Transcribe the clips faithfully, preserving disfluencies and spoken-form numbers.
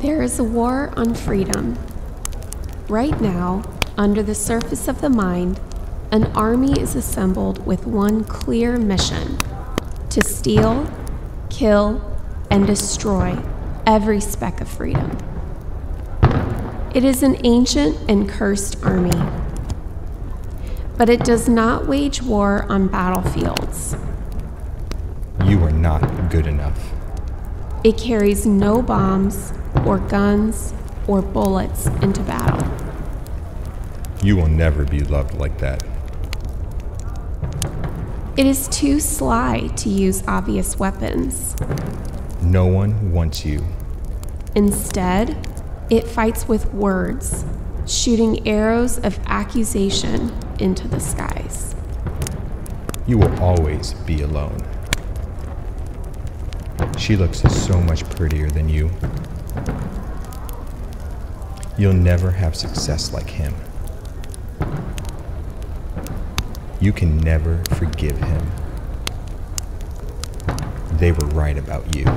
There is a war on freedom. Right now, under the surface of the mind, an army is assembled with one clear mission: to steal, kill, and destroy every speck of freedom. It is an ancient and cursed army, but it does not wage war on battlefields. You are not good enough. It carries no bombs or guns or bullets into battle. You will never be loved like that. It is too sly to use obvious weapons. No one wants you. Instead, it fights with words, shooting arrows of accusation into the skies. You will always be alone. She looks so much prettier than you. You'll never have success like him. You can never forgive him. They were right about you.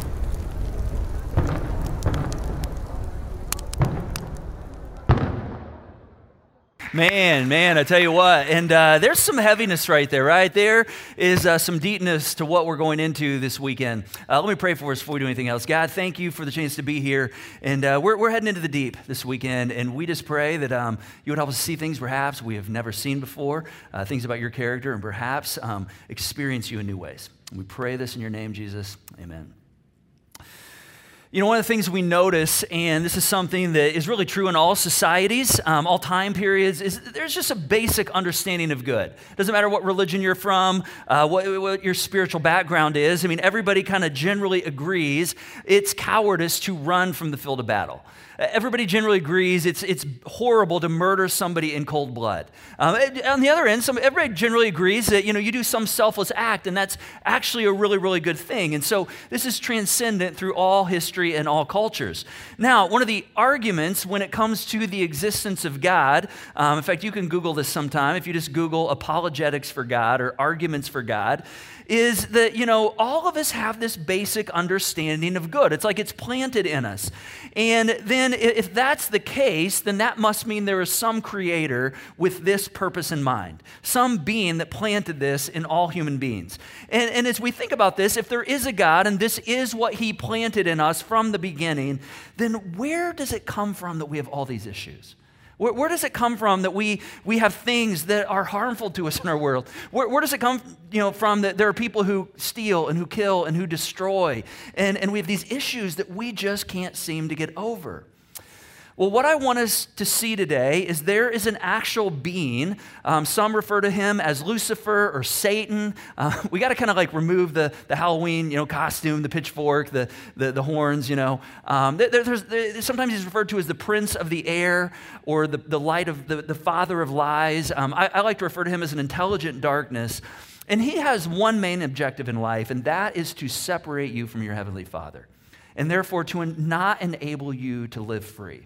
Man, man, I tell you what, and uh, there's some heaviness right there, right? There is uh, some deepness to what we're going into this weekend. Uh, let me pray for us before we do anything else. God, thank you for the chance to be here, and uh, we're, we're heading into the deep this weekend, and we just pray that um, you would help us see things perhaps we have never seen before, uh, things about your character, and perhaps um, experience you in new ways. We pray this in your name, Jesus. Amen. You know, one of the things we notice, and this is something that is really true in all societies, um, all time periods, is there's just a basic understanding of good. Doesn't matter what religion you're from, uh, what, what your spiritual background is. I mean, everybody kind of generally agrees it's cowardice to run from the field of battle. Everybody generally agrees it's it's horrible to murder somebody in cold blood. Um, on the other end, some, everybody generally agrees that, you know, you do some selfless act, and that's actually a really, really good thing. And so this is transcendent through all history and all cultures. Now, one of the arguments when it comes to the existence of God, um, in fact, you can Google this sometime, if you just Google apologetics for God or arguments for God, is that, you know, all of us have this basic understanding of good. It's like it's planted in us. And then if that's the case, then that must mean there is some creator with this purpose in mind, some being that planted this in all human beings. And, and as we think about this, if there is a God and this is what he planted in us from the beginning, then where does it come from that we have all these issues? Where, where does it come from that we we have things that are harmful to us in our world? Where, where does it come you know, from that there are people who steal and who kill and who destroy? And, and we have these issues that we just can't seem to get over. Well, what I want us to see today is there is an actual being. Um, some refer to him as Lucifer or Satan. Uh, we got to kind of like remove the, the Halloween, you know, costume, the pitchfork, the the, the horns, you know. Um, there, there's, there, sometimes he's referred to as the prince of the air or the, the light of the, the father of lies. Um, I, I like to refer to him as an intelligent darkness. And he has one main objective in life, and that is to separate you from your heavenly Father, and therefore to not enable you to live free.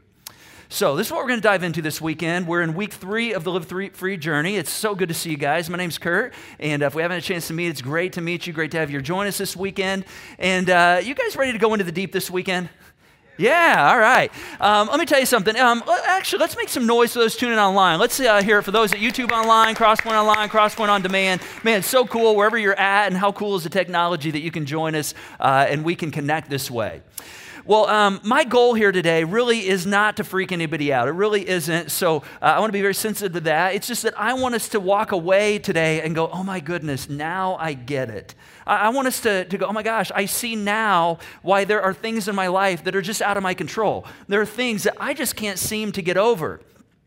So this is what we're going to dive into this weekend. We're in week three of the Live Free journey. It's so good to see you guys. My name's Kurt, and uh, if we haven't had a chance to meet, it's great to meet you. Great to have you join us this weekend. And uh, you guys ready to go into the deep this weekend? Yeah, all right. Um, let me tell you something. Um, actually, let's make some noise for those tuning online. Let's uh, hear it for those at YouTube online, Crosspoint online, Crosspoint on demand. Man, it's so cool wherever you're at, and how cool is the technology that you can join us uh, and we can connect this way. Well, um, my goal here today really is not to freak anybody out. It really isn't. So uh, I want to be very sensitive to that. It's just that I want us to walk away today and go, oh my goodness, now I get it. I, I want us to, to go, oh my gosh, I see now why there are things in my life that are just out of my control. There are things that I just can't seem to get over.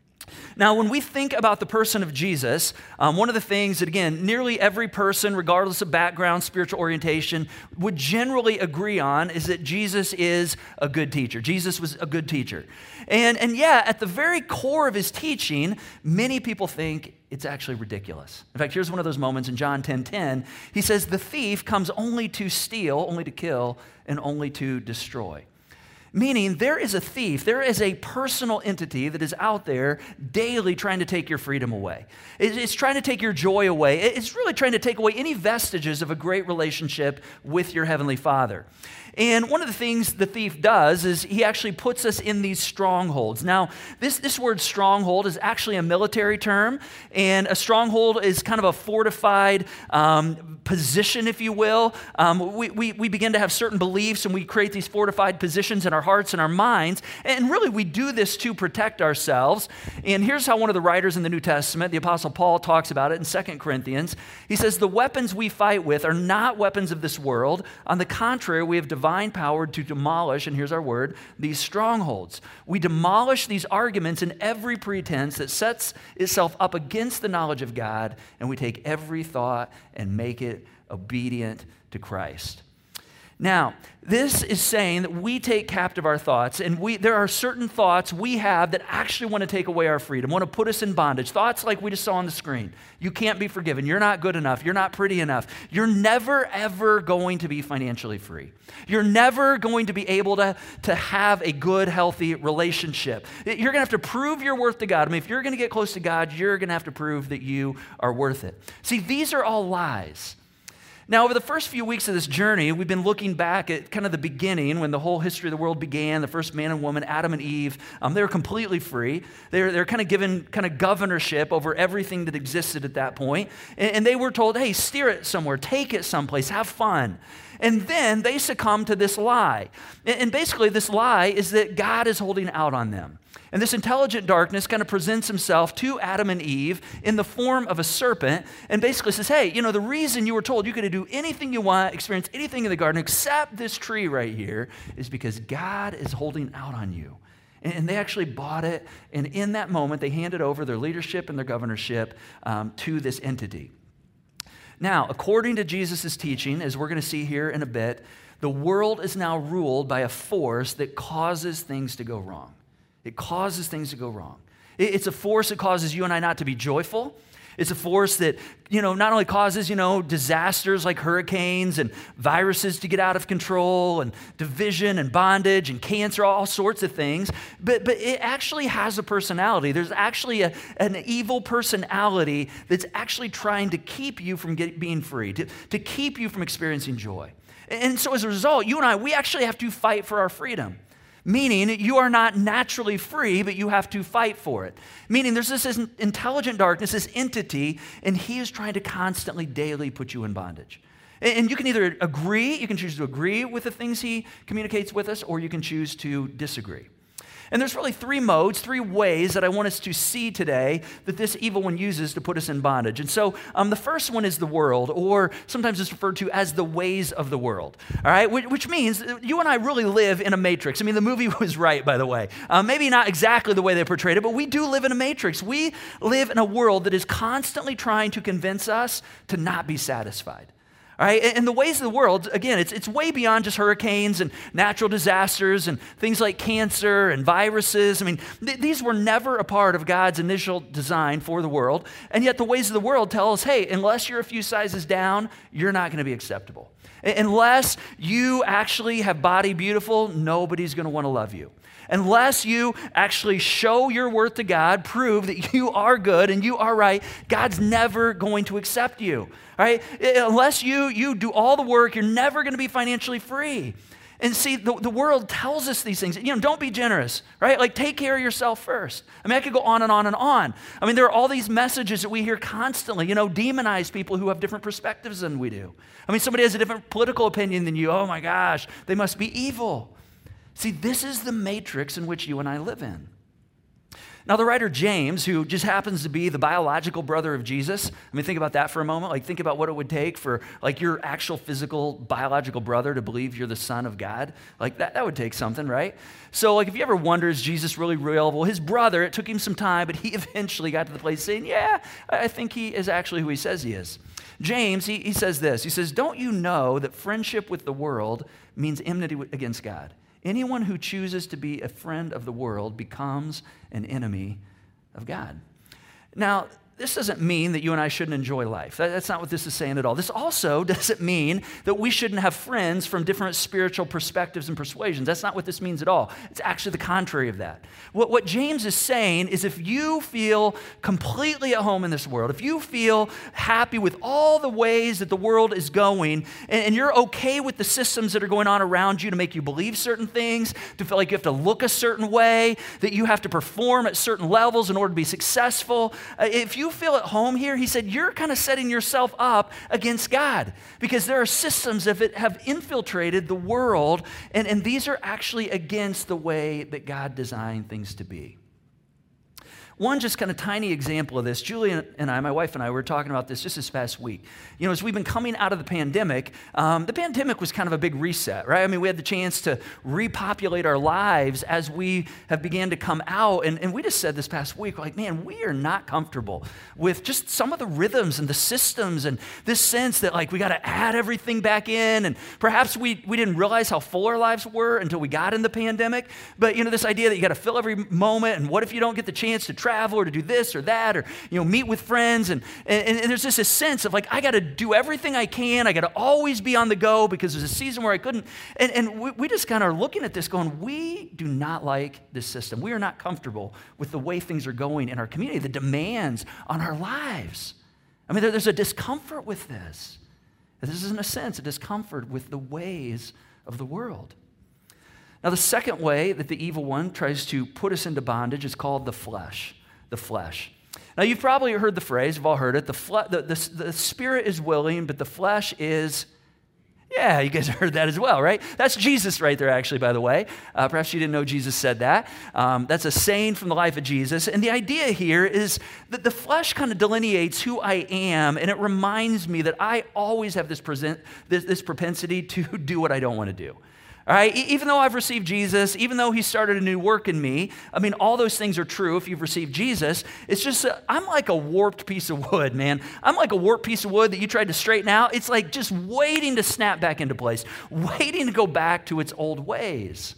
Now, when we think about the person of Jesus, um, one of the things that, again, nearly every person, regardless of background, spiritual orientation, would generally agree on is that Jesus is a good teacher. Jesus was a good teacher. And, and yeah, at the very core of his teaching, many people think it's actually ridiculous. In fact, here's one of those moments in John ten ten. He says, the thief comes only to steal, only to kill, and only to destroy. Meaning there is a thief, there is a personal entity that is out there daily trying to take your freedom away. It's trying to take your joy away. It's really trying to take away any vestiges of a great relationship with your Heavenly Father. And one of the things the thief does is he actually puts us in these strongholds. Now, this, this word stronghold is actually a military term, and a stronghold is kind of a fortified um, position, if you will. Um, we, we, we begin to have certain beliefs, and we create these fortified positions in our hearts and our minds, and really we do this to protect ourselves. And here's how one of the writers in the New Testament, the Apostle Paul, talks about it in Second Corinthians. He says, the weapons we fight with are not weapons of this world. On the contrary, we have divine power to demolish, and here's our word, these strongholds. We demolish these arguments and every pretense that sets itself up against the knowledge of God, and we take every thought and make it obedient to Christ. Now, this is saying that we take captive our thoughts, and we there are certain thoughts we have that actually want to take away our freedom, want to put us in bondage. Thoughts like we just saw on the screen. You can't be forgiven. You're not good enough. You're not pretty enough. You're never, ever going to be financially free. You're never going to be able to, to have a good, healthy relationship. You're going to have to prove your worth to God. I mean, if you're going to get close to God, you're going to have to prove that you are worth it. See, these are all lies. Now, over the first few weeks of this journey, we've been looking back at kind of the beginning when the whole history of the world began, the first man and woman, Adam and Eve. Um, they were completely free. They're, they're kind of given kind of governorship over everything that existed at that point. And, and they were told, hey, steer it somewhere, take it someplace, have fun. And then they succumb to this lie. And, and basically this lie is that God is holding out on them. And this intelligent darkness kind of presents himself to Adam and Eve in the form of a serpent and basically says, hey, you know, the reason you were told you could do anything you want, experience anything in the garden except this tree right here is because God is holding out on you. And they actually bought it. And in that moment, they handed over their leadership and their governorship um, to this entity. Now, according to Jesus' teaching, as we're going to see here in a bit, the world is now ruled by a force that causes things to go wrong. It causes things to go wrong. It's a force that causes you and I not to be joyful. It's a force that, you know, not only causes, you know, disasters like hurricanes and viruses to get out of control and division and bondage and cancer, all sorts of things, but, but it actually has a personality. There's actually a, an evil personality that's actually trying to keep you from get, being free, to, to keep you from experiencing joy. And so as a result, you and I, we actually have to fight for our freedom. Meaning you are not naturally free, but you have to fight for it. Meaning there's this intelligent darkness, this entity, and he is trying to constantly, daily put you in bondage. And you can either agree, you can choose to agree with the things he communicates with us, or you can choose to disagree. And there's really three modes, three ways that I want us to see today that this evil one uses to put us in bondage. And so um, the first one is the world, or sometimes it's referred to as the ways of the world, all right? Which, which means you and I really live in a matrix. I mean, the movie was right, by the way. Um, maybe not exactly the way they portrayed it, but we do live in a matrix. We live in a world that is constantly trying to convince us to not be satisfied. All right, and the ways of the world, again, it's, it's way beyond just hurricanes and natural disasters and things like cancer and viruses. I mean, th- these were never a part of God's initial design for the world. And yet the ways of the world tell us, hey, unless you're a few sizes down, you're not going to be acceptable. Unless you actually have body beautiful, nobody's going to want to love you. Unless you actually show your worth to God, prove that you are good and you are right, God's never going to accept you, right? Unless you, you do all the work, you're never going to be financially free. And see, the, the world tells us these things. You know, don't be generous, right? Like, take care of yourself first. I mean, I could go on and on and on. I mean, there are all these messages that we hear constantly, you know, demonize people who have different perspectives than we do. I mean, somebody has a different political opinion than you. Oh my gosh, they must be evil. See, this is the matrix in which you and I live in. Now, the writer James, who just happens to be the biological brother of Jesus, I mean, think about that for a moment. Like, think about what it would take for, like, your actual physical biological brother to believe you're the son of God. Like, that, that would take something, right? So, like, if you ever wonder, is Jesus really real? Well, his brother, it took him some time, but he eventually got to the place saying, yeah, I think he is actually who he says he is. James, he, he says this. He says, don't you know that friendship with the world means enmity against God? Anyone who chooses to be a friend of the world becomes an enemy of God. Now, this doesn't mean that you and I shouldn't enjoy life. That, that's not what this is saying at all. This also doesn't mean that we shouldn't have friends from different spiritual perspectives and persuasions. That's not what this means at all. It's actually the contrary of that. What, what James is saying is if you feel completely at home in this world, if you feel happy with all the ways that the world is going, and, and you're okay with the systems that are going on around you to make you believe certain things, to feel like you have to look a certain way, that you have to perform at certain levels in order to be successful, uh, if you feel at home here, he said, you're kind of setting yourself up against God because there are systems that have infiltrated the world, and, and these are actually against the way that God designed things to be. One just kind of tiny example of this, Julie and I, my wife and I, were talking about this just this past week. You know, as we've been coming out of the pandemic, um, the pandemic was kind of a big reset, right? I mean, we had the chance to repopulate our lives as we have began to come out. And, and we just said this past week, like, man, we are not comfortable with just some of the rhythms and the systems and this sense that, like, we got to add everything back in. And perhaps we, we didn't realize how full our lives were until we got in the pandemic. But, you know, this idea that you got to fill every moment, and what if you don't get the chance to travel or to do this or that, or, you know, meet with friends, and, and, and there's just this sense of, like, I got to do everything I can, I got to always be on the go because there's a season where I couldn't, and, and we, we just kind of are looking at this going, we do not like this system. We are not comfortable with the way things are going in our community, the demands on our lives. I mean, there, there's a discomfort with this. This is, in a sense, a discomfort with the ways of the world. Now, the second way that the evil one tries to put us into bondage is called the flesh. The flesh. Now, you've probably heard the phrase, you've all heard it, the, fle- the, the, the spirit is willing, but the flesh is, yeah, you guys heard that as well, right? That's Jesus right there, actually, by the way. Uh, perhaps you didn't know Jesus said that. Um, that's a saying from the life of Jesus. And the idea here is that the flesh kind of delineates who I am, and it reminds me that I always have this, present, this, this propensity to do what I don't want to do. All right, even though I've received Jesus, even though he started a new work in me, I mean, all those things are true if you've received Jesus. It's just, uh, I'm like a warped piece of wood, man. I'm like a warped piece of wood that you tried to straighten out. It's like just waiting to snap back into place, waiting to go back to its old ways.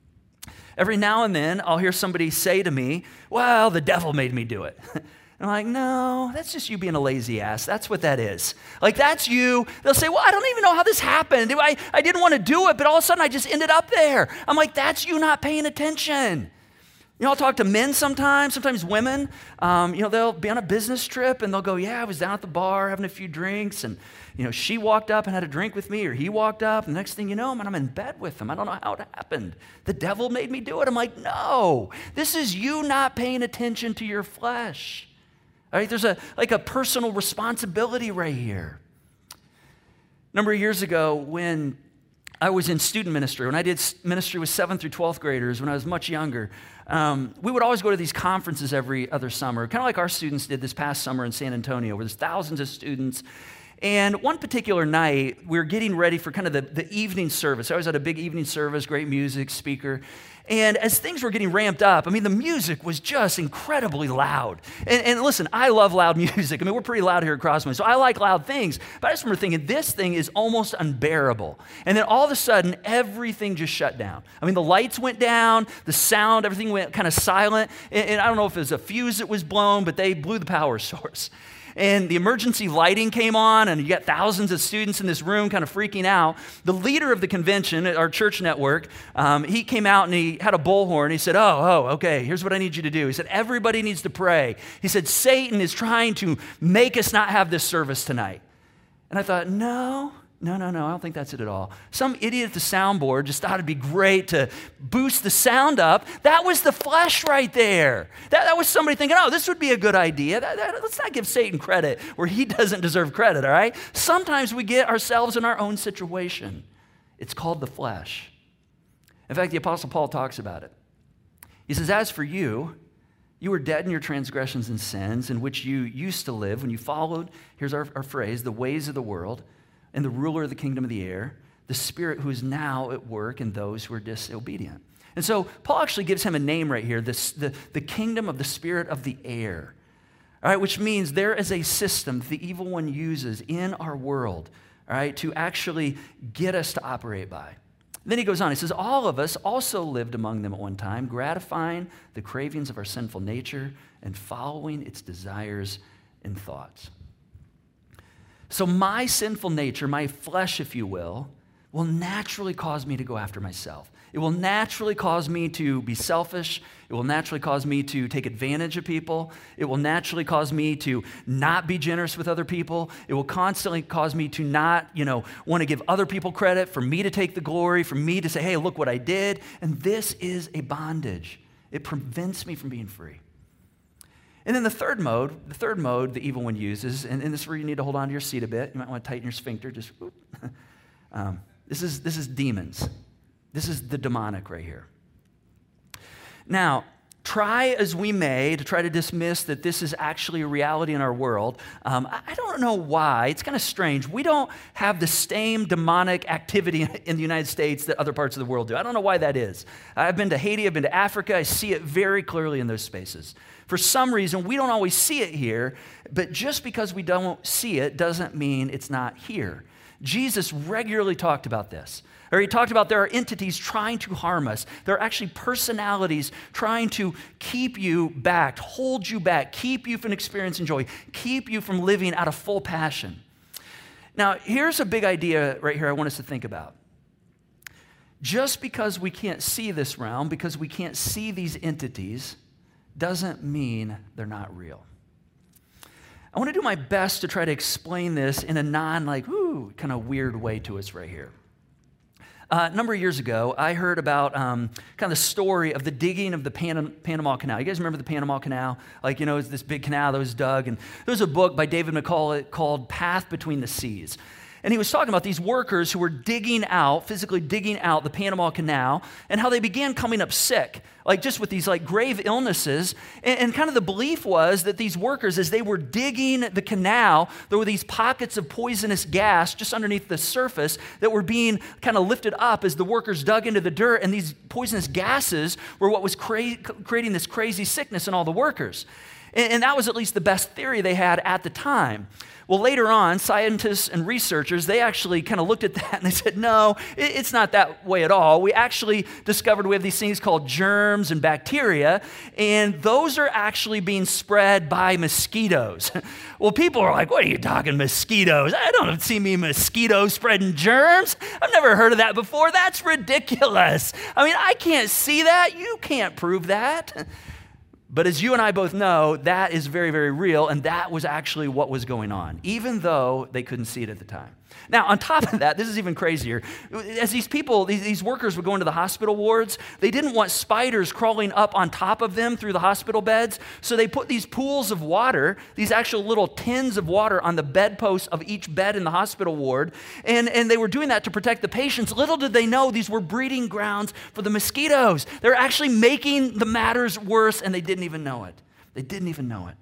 Every now and then, I'll hear somebody say to me, well, the devil made me do it. And I'm like, no, that's just you being a lazy ass. That's what that is. Like, that's you. They'll say, well, I don't even know how this happened. I, I didn't want to do it, but all of a sudden I just ended up there. I'm like, that's you not paying attention. You know, I'll talk to men sometimes, sometimes women. Um, you know, they'll be on a business trip and they'll go, yeah, I was down at the bar having a few drinks, and, you know, she walked up and had a drink with me, or he walked up, and the next thing you know, man, I'm in bed with them. I don't know how it happened. The devil made me do it. I'm like, no, this is you not paying attention to your flesh. All right, there's a like a personal responsibility right here. A number of years ago, when I was in student ministry, when I did ministry with seventh through twelfth graders, when I was much younger, um, we would always go to these conferences every other summer, kind of like our students did this past summer in San Antonio, where there's thousands of students. And one particular night, we were getting ready for kind of the, the evening service. I always had a big evening service, great music, speaker. And as things were getting ramped up, I mean, the music was just incredibly loud. And, and listen, I love loud music. I mean, we're pretty loud here at Crossman, so I like loud things. But I just remember thinking, this thing is almost unbearable. And then all of a sudden, everything just shut down. I mean, the lights went down, the sound, everything went kind of silent. And, and I don't know if it was a fuse that was blown, but they blew the power source. And the emergency lighting came on, and you got thousands of students in this room kind of freaking out. The leader of the convention, our church network, um, he came out and he had a bullhorn. He said, oh, oh, okay, here's what I need you to do. He said, everybody needs to pray. He said, Satan is trying to make us not have this service tonight. And I thought, no, no, no, no, I don't think that's it at all. Some idiot at the soundboard just thought it'd be great to boost the sound up. That was the flesh right there. That, that was somebody thinking, oh, this would be a good idea. That, that, let's not give Satan credit where he doesn't deserve credit, all right? Sometimes we get ourselves in our own situation. It's called the flesh. In fact, the Apostle Paul talks about it. He says, as for you, you were dead in your transgressions and sins in which you used to live when you followed, here's our, our phrase, the ways of the world, and the ruler of the kingdom of the air, the spirit who is now at work in those who are disobedient. And so Paul actually gives him a name right here, this, the, the kingdom of the spirit of the air, all right, which means there is a system the evil one uses in our world, all right, to actually get us to operate by. Then he goes on, he says, all of us also lived among them at one time, gratifying the cravings of our sinful nature and following its desires in thoughts. So my sinful nature, my flesh, if you will, will naturally cause me to go after myself. It will naturally cause me to be selfish. It will naturally cause me to take advantage of people. It will naturally cause me to not be generous with other people. It will constantly cause me to not, you know, want to give other people credit, for me to take the glory, for me to say, hey, look what I did. And this is a bondage. It prevents me from being free. And then the third mode, the third mode the evil one uses, and, and this is where you need to hold on to your seat a bit. You might want to tighten your sphincter, just whoop. um, this is this is demons. This is the demonic right here. Now, try as we may to try to dismiss that this is actually a reality in our world. Um, I don't know why. It's kind of strange. We don't have the same demonic activity in the United States that other parts of the world do. I don't know why that is. I've been to Haiti. I've been to Africa. I see it very clearly in those spaces. For some reason, we don't always see it here, but just because we don't see it doesn't mean it's not here. Jesus regularly talked about this. Or he talked about there are entities trying to harm us. There are actually personalities trying to keep you back, hold you back, keep you from experiencing joy, keep you from living out of full passion. Now, here's a big idea right here I want us to think about. Just because we can't see this realm, because we can't see these entities, doesn't mean they're not real. I want to do my best to try to explain this in a non, like, ooh, kind of weird way to us right here. Uh, a number of years ago, I heard about um, kind of the story of the digging of the Pan- Panama Canal. You guys remember the Panama Canal? Like, you know, it's this big canal that was dug. And there was a book by David McCullough called Path Between the Seas. And he was talking about these workers who were digging out, physically digging out the Panama Canal, and how they began coming up sick, like just with these like grave illnesses. And, and kind of the belief was that these workers, as they were digging the canal, there were these pockets of poisonous gas just underneath the surface that were being kind of lifted up as the workers dug into the dirt, and these poisonous gases were what was cra- creating this crazy sickness in all the workers. And, and that was at least the best theory they had at the time. Well, later on, scientists and researchers, they actually kind of looked at that and they said, no, it, it's not that way at all. We actually discovered we have these things called germs and bacteria, and those are actually being spread by mosquitoes. Well, people are like, what are you talking, mosquitoes? I don't see me mosquitoes spreading germs. I've never heard of that before. That's ridiculous. I mean, I can't see that. You can't prove that. But as you and I both know, that is very, very real, and that was actually what was going on, even though they couldn't see it at the time. Now, on top of that, this is even crazier. As these people, these, these workers would go into the hospital wards, they didn't want spiders crawling up on top of them through the hospital beds, so they put these pools of water, these actual little tins of water on the bedposts of each bed in the hospital ward, and, and they were doing that to protect the patients. Little did they know these were breeding grounds for the mosquitoes. They're actually making the matters worse, and they didn't even know it. They didn't even know it.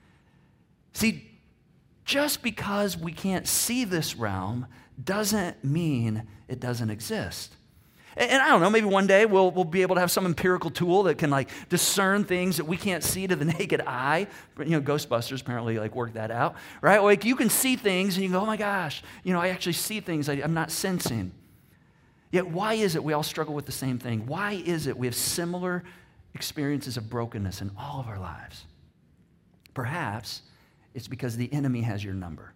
See, just because we can't see this realm doesn't mean it doesn't exist. And, and I don't know, maybe one day we'll, we'll be able to have some empirical tool that can like discern things that we can't see to the naked eye. You know, Ghostbusters apparently like worked that out, right? Like you can see things and you go, oh my gosh, you know, I actually see things I, I'm not sensing. Yet why is it we all struggle with the same thing? Why is it we have similar experiences of brokenness in all of our lives? Perhaps it's because the enemy has your number.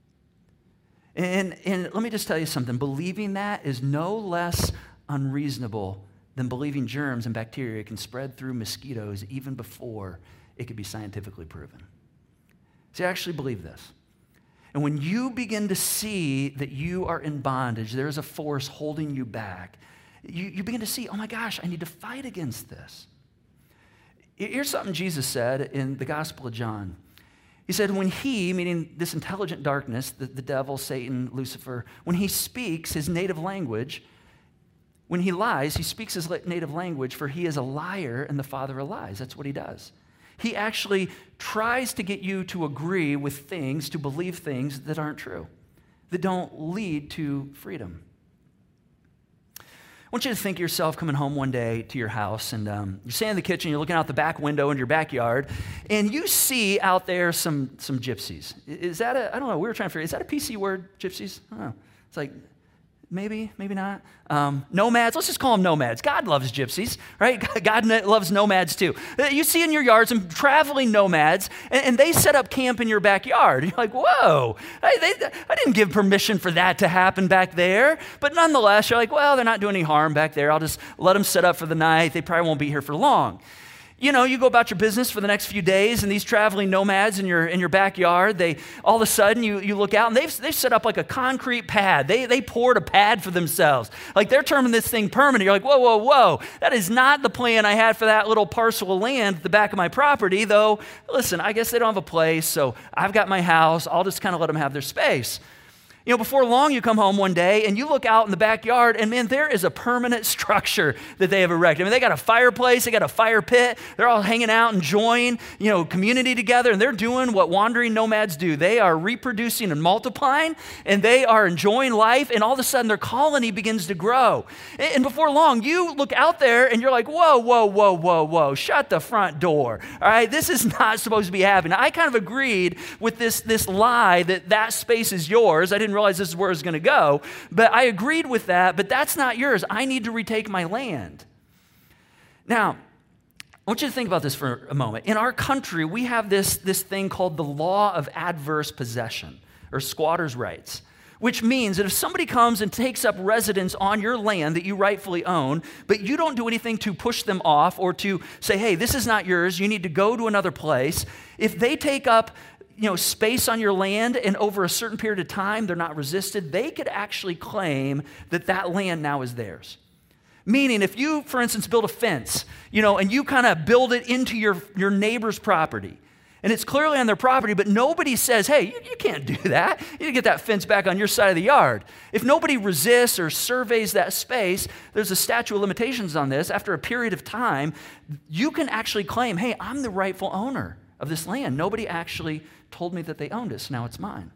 And, and let me just tell you something. Believing that is no less unreasonable than believing germs and bacteria can spread through mosquitoes even before it could be scientifically proven. See, I actually believe this. And when you begin to see that you are in bondage, there's a force holding you back, you, you begin to see, oh my gosh, I need to fight against this. Here's something Jesus said in the Gospel of John. He said, when he, meaning this intelligent darkness, the, the devil, Satan, Lucifer, when he speaks his native language, when he lies, he speaks his native language, for he is a liar and the father of lies. That's what he does. He actually tries to get you to agree with things, to believe things that aren't true, that don't lead to freedom. I want you to think of yourself coming home one day to your house, and um, you're sitting in the kitchen, you're looking out the back window in your backyard, and you see out there some, some gypsies. Is that a, I don't know, we were trying to figure, is that a P C word, gypsies? I don't know. It's like, Maybe, maybe not. Um, nomads, let's just call them nomads. God loves gypsies, right? God loves nomads too. You see in your yard some traveling nomads, and, and they set up camp in your backyard. You're like, whoa, I, they, I didn't give permission for that to happen back there. But nonetheless, you're like, well, they're not doing any harm back there. I'll just let them set up for the night. They probably won't be here for long. You know, you go about your business for the next few days, and these traveling nomads in your in your backyard, they all of a sudden you, you look out and they've they've set up like a concrete pad. They they poured a pad for themselves. Like they're terming this thing permanent. You're like, whoa, whoa, whoa. That is not the plan I had for that little parcel of land at the back of my property, though. Listen, I guess they don't have a place, so I've got my house. I'll just kind of let them have their space. You know, before long, you come home one day and you look out in the backyard and man, there is a permanent structure that they have erected. I mean, they got a fireplace, they got a fire pit. They're all hanging out, enjoying, you know, community together, and they're doing what wandering nomads do. They are reproducing and multiplying, and they are enjoying life, and all of a sudden their colony begins to grow. And before long, you look out there and you're like, whoa, whoa, whoa, whoa, whoa, shut the front door. All right, this is not supposed to be happening. I kind of agreed with this, this lie that that space is yours. I didn't realize this is where it's going to go, but I agreed with that, but that's not yours. I need to retake my land. Now, I want you to think about this for a moment. In our country, we have this, this thing called the law of adverse possession, or squatter's rights, which means that if somebody comes and takes up residence on your land that you rightfully own, but you don't do anything to push them off or to say, hey, this is not yours, you need to go to another place, if they take up you know, space on your land and over a certain period of time, they're not resisted, they could actually claim that that land now is theirs. Meaning if you, for instance, build a fence, you know, and you kind of build it into your, your neighbor's property, and it's clearly on their property, but nobody says, hey, you, you can't do that. You need to get that fence back on your side of the yard. If nobody resists or surveys that space, there's a statute of limitations on this. After a period of time, you can actually claim, hey, I'm the rightful owner of this land. Nobody actually told me that they owned it, so now it's mine.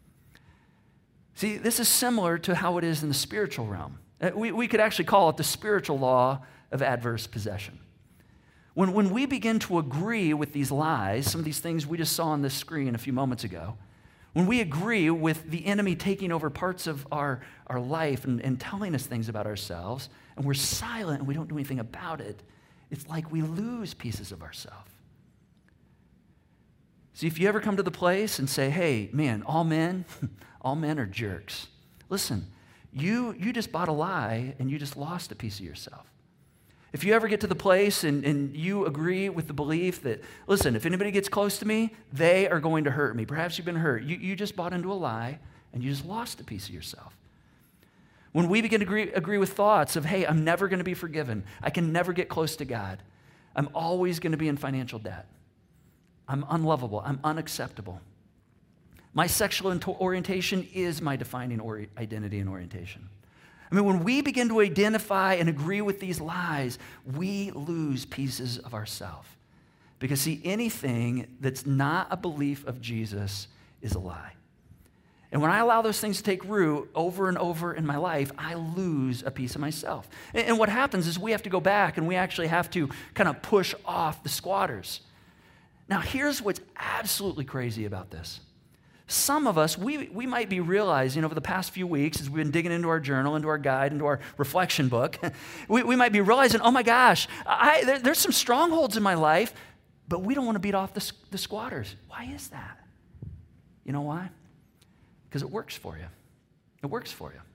See, this is similar to how it is in the spiritual realm. We, we could actually call it the spiritual law of adverse possession. When, when we begin to agree with these lies, some of these things we just saw on this screen a few moments ago, when we agree with the enemy taking over parts of our, our life and, and telling us things about ourselves, and we're silent and we don't do anything about it, it's like we lose pieces of ourselves. See, if you ever come to the place and say, hey, man, all men, all men are jerks. Listen, you, you just bought a lie and you just lost a piece of yourself. If you ever get to the place and, and you agree with the belief that, listen, if anybody gets close to me, they are going to hurt me. Perhaps you've been hurt. You, you just bought into a lie and you just lost a piece of yourself. When we begin to agree, agree with thoughts of, hey, I'm never going to be forgiven. I can never get close to God. I'm always going to be in financial debt. I'm unlovable. I'm unacceptable. My sexual orientation is my defining or- identity and orientation. I mean, when we begin to identify and agree with these lies, we lose pieces of ourselves. Because, see, anything that's not a belief of Jesus is a lie. And when I allow those things to take root over and over in my life, I lose a piece of myself. And, and what happens is we have to go back and we actually have to kind of push off the squatters. Now, here's what's absolutely crazy about this. Some of us, we, we might be realizing over the past few weeks, as we've been digging into our journal, into our guide, into our reflection book, we, we might be realizing, oh my gosh, I, there, there's some strongholds in my life, but we don't want to beat off the, the squatters. Why is that? You know why? Because it works for you. It works for you.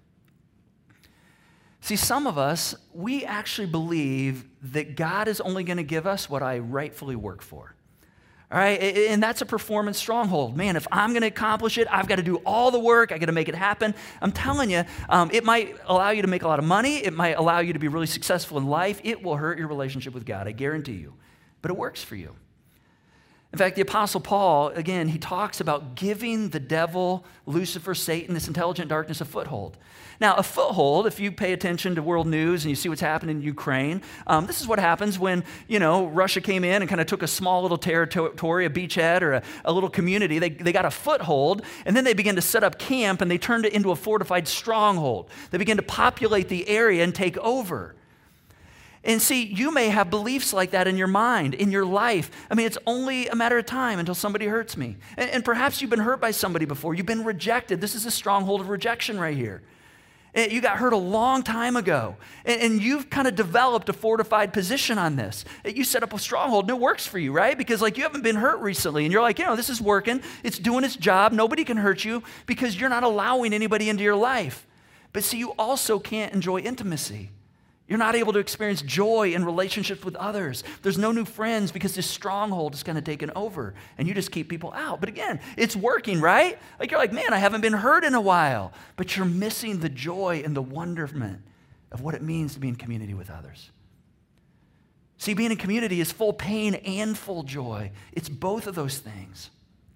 See, some of us, we actually believe that God is only going to give us what I rightfully work for. All right, and that's a performance stronghold. Man, if I'm going to accomplish it, I've got to do all the work. I got to make it happen. I'm telling you, um, it might allow you to make a lot of money. It might allow you to be really successful in life. It will hurt your relationship with God, I guarantee you. But it works for you. In fact, the Apostle Paul, again, he talks about giving the devil, Lucifer, Satan, this intelligent darkness, a foothold. Now, a foothold, if you pay attention to world news and you see what's happening in Ukraine, um, this is what happens when, you know, Russia came in and kind of took a small little territory, a beachhead or a, a little community. They, they got a foothold, and then they began to set up camp, and they turned it into a fortified stronghold. They began to populate the area and take over. And see, you may have beliefs like that in your mind, in your life. I mean, it's only a matter of time until somebody hurts me. And, and perhaps you've been hurt by somebody before. You've been rejected. This is a stronghold of rejection right here. You got hurt a long time ago, and you've kind of developed a fortified position on this. You set up a stronghold, and it works for you, right? Because like you haven't been hurt recently, and you're like, you know, this is working. It's doing its job. Nobody can hurt you because you're not allowing anybody into your life. But see, you also can't enjoy intimacy. You're not able to experience joy in relationships with others. There's no new friends because this stronghold is kind of taken over, and you just keep people out. But again, it's working, right? Like you're like, man, I haven't been hurt in a while, but you're missing the joy and the wonderment of what it means to be in community with others. See, being in community is full pain and full joy. It's both of those things.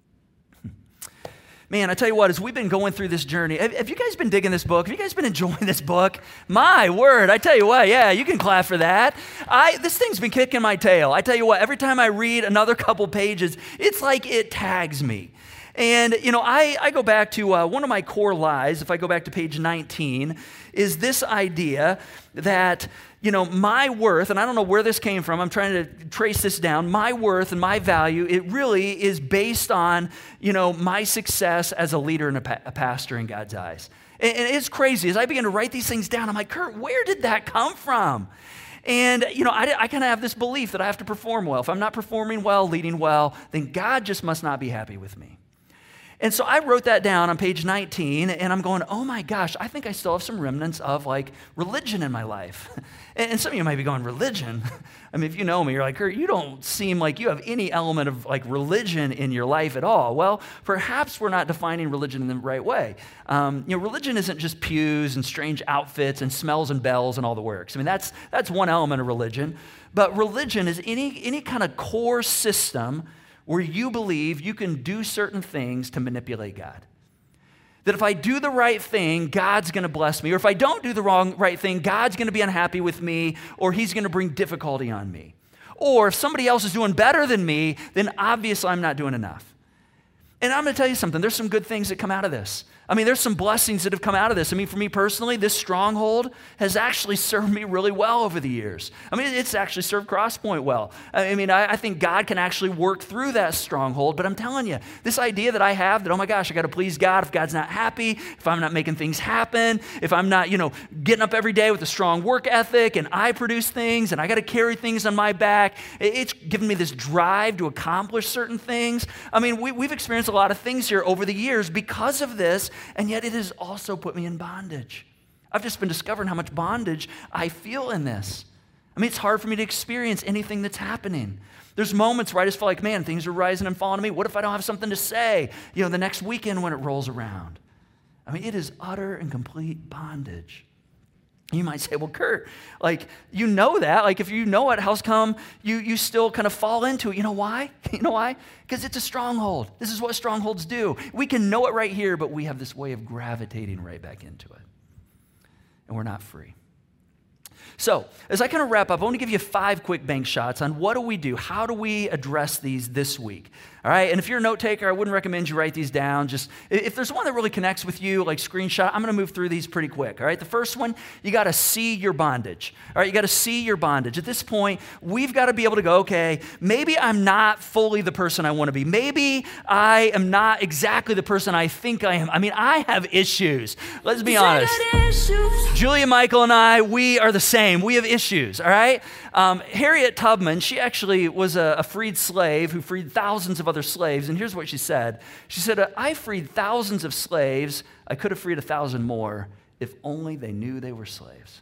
Man, I tell you what, as we've been going through this journey, have, have you guys been digging this book? Have you guys been enjoying this book? My word, I tell you what, yeah, you can clap for that. I This thing's been kicking my tail. I tell you what, every time I read another couple pages, it's like it tags me. And, you know, I, I go back to uh, one of my core lies, if I go back to page nineteen, is this idea that, you know, my worth, and I don't know where this came from, I'm trying to trace this down, my worth and my value, it really is based on, you know, my success as a leader and a, pa- a pastor in God's eyes. And, and it's crazy. As I began to write these things down, I'm like, Kurt, where did that come from? And, you know, I, I kind of have this belief that I have to perform well. If I'm not performing well, leading well, then God just must not be happy with me. And so I wrote that down on page nineteen, and I'm going, oh my gosh, I think I still have some remnants of like religion in my life. And some of you might be going, religion? I mean, if you know me, you're like, Kurt, you don't seem like you have any element of like religion in your life at all. Well, perhaps we're not defining religion in the right way. Um, you know, religion isn't just pews and strange outfits and smells and bells and all the works. I mean, that's that's one element of religion. But religion is any any kind of core system where you believe you can do certain things to manipulate God. That if I do the right thing, God's going to bless me. Or if I don't do the wrong right thing, God's going to be unhappy with me, or he's going to bring difficulty on me. Or if somebody else is doing better than me, then obviously I'm not doing enough. And I'm going to tell you something. There's some good things that come out of this. I mean, there's some blessings that have come out of this. I mean, for me personally, this stronghold has actually served me really well over the years. I mean, it's actually served Crosspoint well. I mean, I, I think God can actually work through that stronghold, but I'm telling you, this idea that I have that, oh my gosh, I got to please God if God's not happy, if I'm not making things happen, if I'm not, you know, getting up every day with a strong work ethic and I produce things and I got to carry things on my back, it's given me this drive to accomplish certain things. I mean, we, we've experienced a lot of things here over the years because of this, and yet it has also put me in bondage. I've just been discovering how much bondage I feel in this. I mean, it's hard for me to experience anything that's happening. There's moments where I just feel like, man, things are rising and falling on me. What if I don't have something to say, you know, the next weekend when it rolls around? I mean, it is utter and complete bondage. You might say, well, Kurt, like, you know that. Like, if you know it, how's come you, you still kind of fall into it? You know why? You know why? Because it's a stronghold. This is what strongholds do. We can know it right here, but we have this way of gravitating right back into it. And we're not free. So, as I kind of wrap up, I want to give you five quick bank shots on what do we do? How do we address these this week? All right, and if you're a note taker, I wouldn't recommend you write these down. Just if there's one that really connects with you, like screenshot, I'm going to move through these pretty quick. All right, the first one, you got to see your bondage. All right, you got to see your bondage. At this point, we've got to be able to go, okay, maybe I'm not fully the person I want to be. Maybe I am not exactly the person I think I am. I mean, I have issues. Let's be honest. Julia, Michael, and I, we are the same. We have issues. All right. Um, Harriet Tubman, she actually was a, a freed slave who freed thousands of other slaves. And here's what she said. She said, I freed thousands of slaves. I could have freed a thousand more if only they knew they were slaves.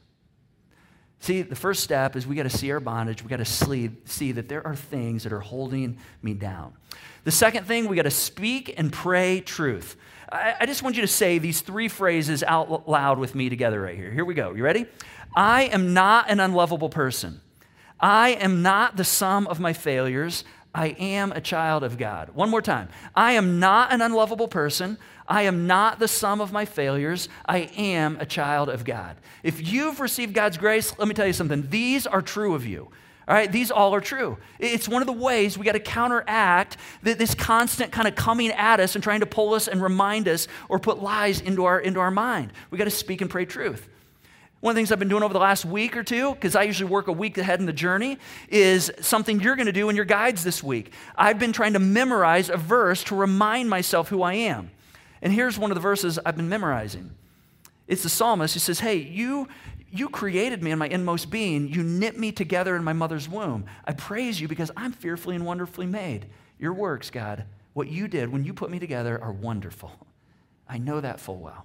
See, the first step is we got to see our bondage. We got to see, see that there are things that are holding me down. The second thing, we got to speak and pray truth. I, I just want you to say these three phrases out loud with me together right here. Here we go. You ready? I am not an unlovable person. I am not the sum of my failures. I am a child of God. One more time. I am not an unlovable person. I am not the sum of my failures. I am a child of God. If you've received God's grace, let me tell you something. These are true of you. All right, these all are true. It's one of the ways we got to counteract this constant kind of coming at us and trying to pull us and remind us or put lies into our, into our mind. We got to speak and pray truth. One of the things I've been doing over the last week or two, because I usually work a week ahead in the journey, is something you're going to do in your guides this week. I've been trying to memorize a verse to remind myself who I am. And here's one of the verses I've been memorizing. It's the psalmist who says, hey, you, you created me in my inmost being. You knit me together in my mother's womb. I praise you because I'm fearfully and wonderfully made. Your works, God, what you did when you put me together are wonderful. I know that full well.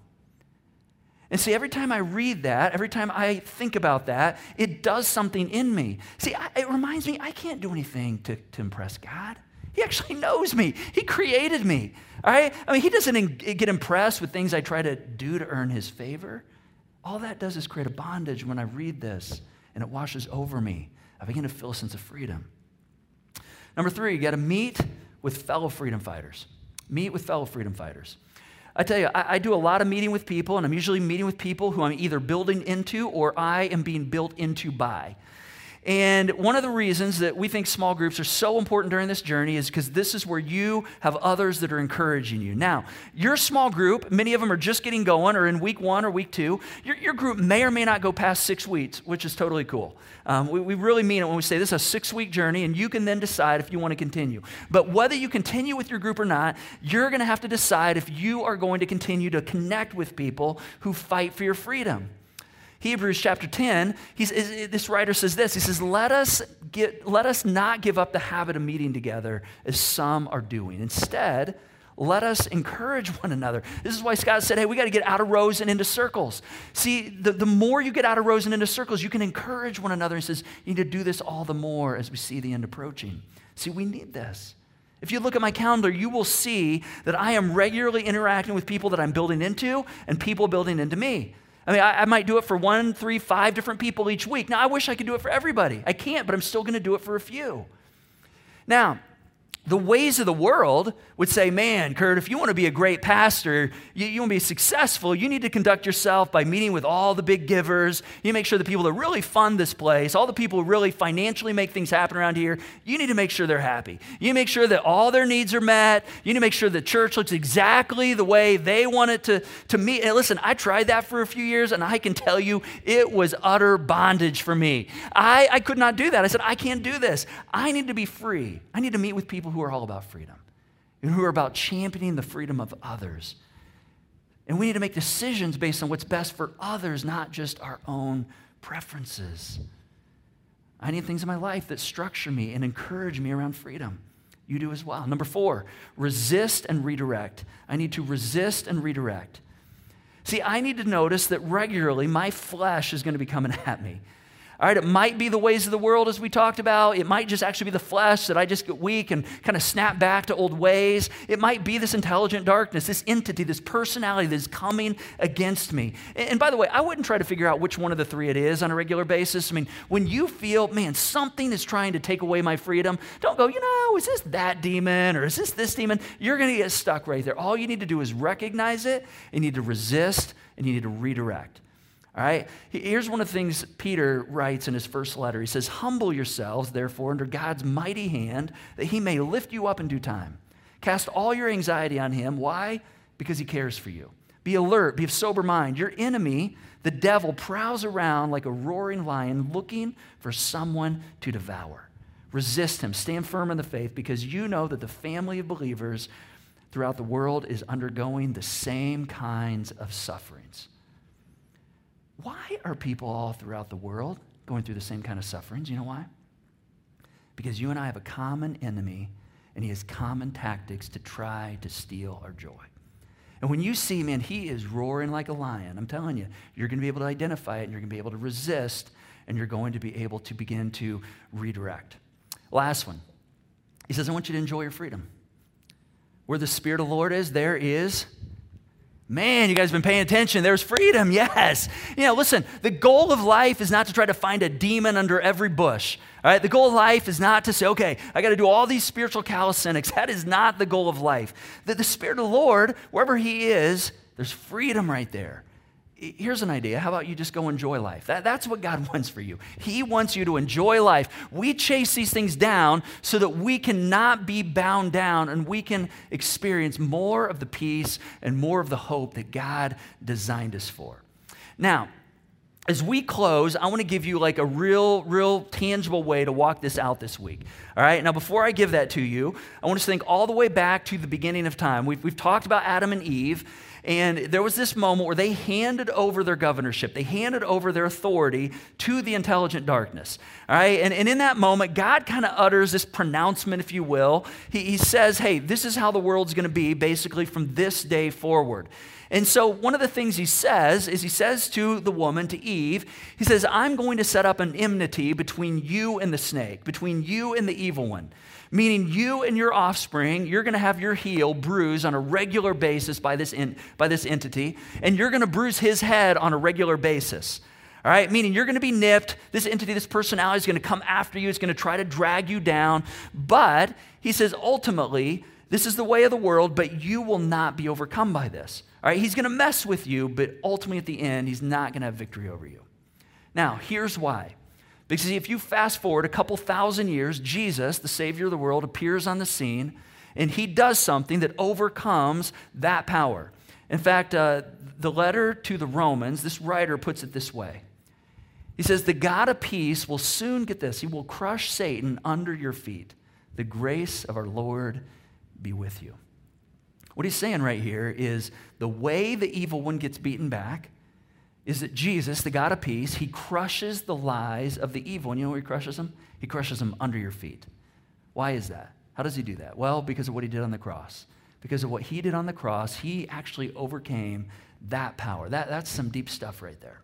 And see, every time I read that, every time I think about that, it does something in me. See, I, it reminds me I can't do anything to, to impress God. He actually knows me. He created me, all right? I mean, he doesn't in, get impressed with things I try to do to earn his favor. All that does is create a bondage when I read this, and it washes over me. I begin to feel a sense of freedom. Number three, you got to meet with fellow freedom fighters. Meet with fellow freedom fighters. I tell you, I, I do a lot of meeting with people, and I'm usually meeting with people who I'm either building into or I am being built into by. And one of the reasons that we think small groups are so important during this journey is because this is where you have others that are encouraging you. Now, your small group, many of them are just getting going or in week one or week two. Your, your group may or may not go past six weeks, which is totally cool. Um, we, we really mean it when we say this is a six-week journey, and you can then decide if you want to continue. But whether you continue with your group or not, you're going to have to decide if you are going to continue to connect with people who fight for your freedom. Hebrews chapter ten, he's, this writer says this, he says, let us, get, let us not give up the habit of meeting together as some are doing. Instead, let us encourage one another. This is why Scott said, hey, we got to get out of rows and into circles. See, the, the more you get out of rows and into circles, you can encourage one another. He says, you need to do this all the more as we see the end approaching. See, we need this. If you look at my calendar, you will see that I am regularly interacting with people that I'm building into and people building into me. I mean, I, I might do it for one, three, five different people each week. Now, I wish I could do it for everybody. I can't, but I'm still going to do it for a few. Now, the ways of the world would say, man, Kurt, if you want to be a great pastor, you, you want to be successful, you need to conduct yourself by meeting with all the big givers. You make sure the people that really fund this place, all the people who really financially make things happen around here, you need to make sure they're happy. You make sure that all their needs are met. You need to make sure the church looks exactly the way they want it to, to meet. And listen, I tried that for a few years, and I can tell you it was utter bondage for me. I, I could not do that. I said, I can't do this. I need to be free. I need to meet with people who are all about freedom and who are about championing the freedom of others. And we need to make decisions based on what's best for others, not just our own preferences. I need things in my life that structure me and encourage me around freedom. You do as well. Number four, resist and redirect. I need to resist and redirect. See, I need to notice that regularly my flesh is going to be coming at me. All right, it might be the ways of the world as we talked about. It might just actually be the flesh that I just get weak and kind of snap back to old ways. It might be this intelligent darkness, this entity, this personality that is coming against me. And by the way, I wouldn't try to figure out which one of the three it is on a regular basis. I mean, when you feel, man, something is trying to take away my freedom, don't go, you know, is this that demon or is this this demon? You're going to get stuck right there. All you need to do is recognize it, you need to resist, and you need to redirect. All right, here's one of the things Peter writes in his first letter. He says, humble yourselves, therefore, under God's mighty hand, that he may lift you up in due time. Cast all your anxiety on him. Why? Because he cares for you. Be alert, be of sober mind. Your enemy, the devil, prowls around like a roaring lion looking for someone to devour. Resist him. Stand firm in the faith because you know that the family of believers throughout the world is undergoing the same kinds of sufferings. Why are people all throughout the world going through the same kind of sufferings? You know why? Because you and I have a common enemy, and he has common tactics to try to steal our joy. And when you see, man, he is roaring like a lion, I'm telling you, you're going to be able to identify it, and you're going to be able to resist, and you're going to be able to begin to redirect. Last one. He says, I want you to enjoy your freedom. Where the Spirit of the Lord is, there is... Man, you guys have been paying attention. There's freedom, yes. You know, listen, the goal of life is not to try to find a demon under every bush. All right, the goal of life is not to say, okay, I got to do all these spiritual calisthenics. That is not the goal of life. The, the Spirit of the Lord, wherever he is, there's freedom right there. Here's an idea. How about you just go enjoy life? That, that's what God wants for you. He wants you to enjoy life. We chase these things down so that we cannot be bound down and we can experience more of the peace and more of the hope that God designed us for. Now, as we close, I want to give you like a real, real tangible way to walk this out this week. All right, now before I give that to you, I want us to think all the way back to the beginning of time. We've, we've talked about Adam and Eve. And there was this moment where they handed over their governorship. They handed over their authority to the intelligent darkness. All right? And, and in that moment, God kind of utters this pronouncement, if you will. He, he says, hey, this is how the world's going to be basically from this day forward. And so one of the things he says is he says to the woman, to Eve, he says, I'm going to set up an enmity between you and the snake, between you and the evil one. Meaning you and your offspring, you're going to have your heel bruised on a regular basis by this, in, by this entity, and you're going to bruise his head on a regular basis. All right, meaning you're going to be nipped. This entity, this personality is going to come after you. It's going to try to drag you down. But he says, ultimately, this is the way of the world, but you will not be overcome by this. All right, he's going to mess with you, but ultimately at the end, he's not going to have victory over you. Now, here's why. Because if you fast forward a couple thousand years, Jesus, the Savior of the world, appears on the scene, and he does something that overcomes that power. In fact, uh, the letter to the Romans, this writer puts it this way. He says, the God of peace will soon, get this, he will crush Satan under your feet. The grace of our Lord be with you. What he's saying right here is the way the evil one gets beaten back is that Jesus, the God of peace, he crushes the lies of the evil. And you know where he crushes them? He crushes them under your feet. Why is that? How does he do that? Well, because of what he did on the cross. Because of what he did on the cross, he actually overcame that power. That, that's some deep stuff right there.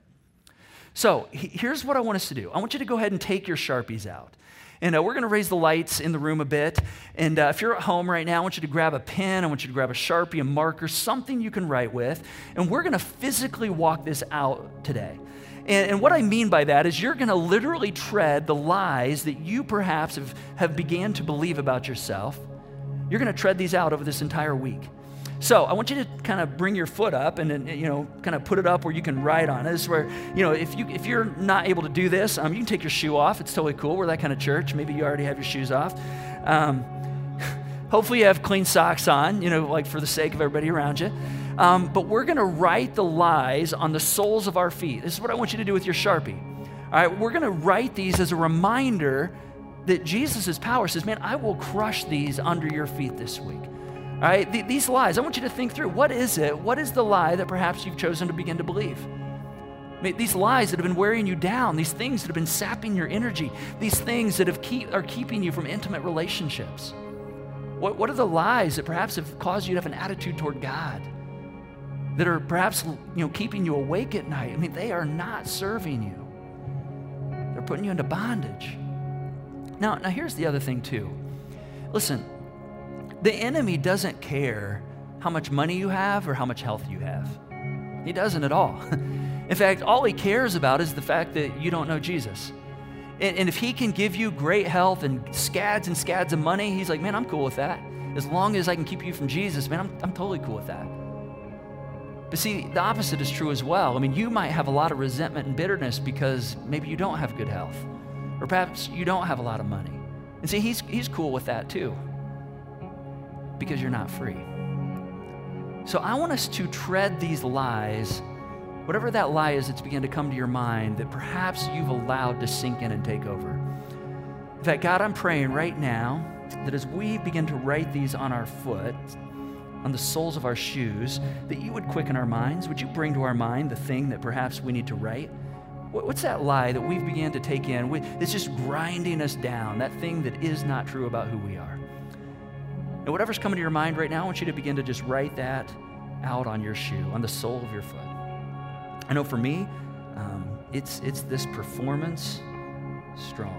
So here's what I want us to do. I want you to go ahead and take your Sharpies out. And uh, we're going to raise the lights in the room a bit. And uh, if you're at home right now, I want you to grab a pen. I want you to grab a Sharpie, a marker, something you can write with. And we're going to physically walk this out today. And, and what I mean by that is you're going to literally tread the lies that you perhaps have, have began to believe about yourself. You're going to tread these out over this entire week. So I want you to kind of bring your foot up and then, you know, kind of put it up where you can write on it. This is where, you know, if, you, if you're not able to do this, um, you can take your shoe off. It's totally cool. We're that kind of church. Maybe you already have your shoes off. Um, hopefully you have clean socks on, you know, like for the sake of everybody around you. Um, but we're going to write the lies on the soles of our feet. This is what I want you to do with your Sharpie. All right, we're going to write these as a reminder that Jesus' power says, man, I will crush these under your feet this week. All right, Th- these lies, I want you to think through, what is it? What is the lie that perhaps you've chosen to begin to believe? I mean, these lies that have been wearing you down, these things that have been sapping your energy, these things that have keep, are keeping you from intimate relationships. What, what are the lies that perhaps have caused you to have an attitude toward God? That are perhaps, you know, keeping you awake at night? I mean, they are not serving you. They're putting you into bondage. Now, now here's the other thing too. Listen, the enemy doesn't care how much money you have or how much health you have. He doesn't at all. In fact, all he cares about is the fact that you don't know Jesus. And, and if he can give you great health and scads and scads of money, he's like, man, I'm cool with that. As long as I can keep you from Jesus, man, I'm, I'm totally cool with that. But see, the opposite is true as well. I mean, you might have a lot of resentment and bitterness because maybe you don't have good health. Or perhaps you don't have a lot of money. And see, he's, he's cool with that too. Because you're not free. So I want us to tread these lies, whatever that lie is that's begun to come to your mind that perhaps you've allowed to sink in and take over. In fact, God, I'm praying right now that as we begin to write these on our foot, on the soles of our shoes, that you would quicken our minds. Would you bring to our mind the thing that perhaps we need to write? What's that lie that we've began to take in? It's just grinding us down, that thing that is not true about who we are. And whatever's coming to your mind right now, I want you to begin to just write that out on your shoe, on the sole of your foot. I know for me, um, it's, it's this performance stronghold.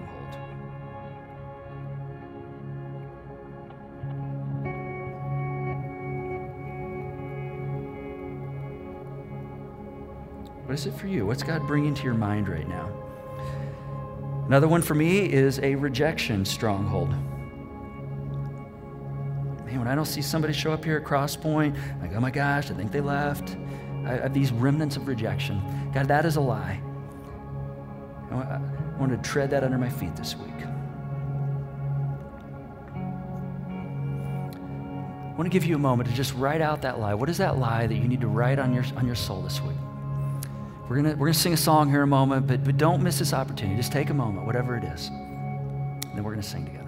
What is it for you? What's God bringing to your mind right now? Another one for me is a rejection stronghold. Man, when I don't see somebody show up here at Crosspoint, I'm like, oh my gosh, I think they left. I have these remnants of rejection. God, that is a lie. I want, I want to tread that under my feet this week. I want to give you a moment to just write out that lie. What is that lie that you need to write on your, on your soul this week? We're gonna we're gonna sing a song here in a moment, but, but don't miss this opportunity. Just take a moment, whatever it is. And then we're gonna sing together.